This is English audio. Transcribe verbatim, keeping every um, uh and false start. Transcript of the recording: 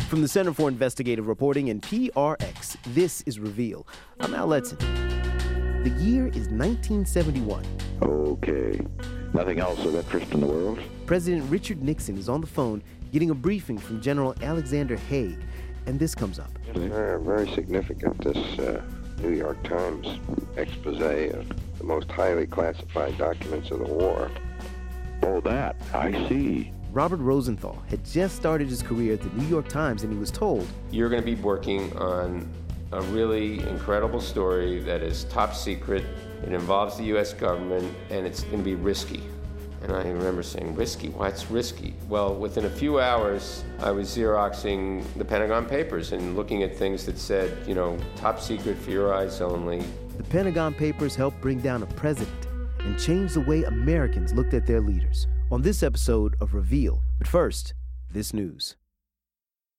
From the Center for Investigative Reporting and P R X, this is Reveal. I'm Al Letson. The year is nineteen seventy-one. Okay. Nothing else of interest in the world? President Richard Nixon is on the phone getting a briefing from General Alexander Haig, and this comes up. Uh, very significant, this uh, New York Times expose of the most highly classified documents of the war. Oh, that. I see. Robert Rosenthal had just started his career at the New York Times, and he was told, "You're going to be working on a really incredible story that is top secret. It involves the U S government, and it's going to be risky." And I remember saying, risky? What's risky? Well, within a few hours, I was Xeroxing the Pentagon Papers and looking at things that said, you know, top secret for your eyes only. The Pentagon Papers helped bring down a president and change the way Americans looked at their leaders. On this episode of Reveal, but first, this news.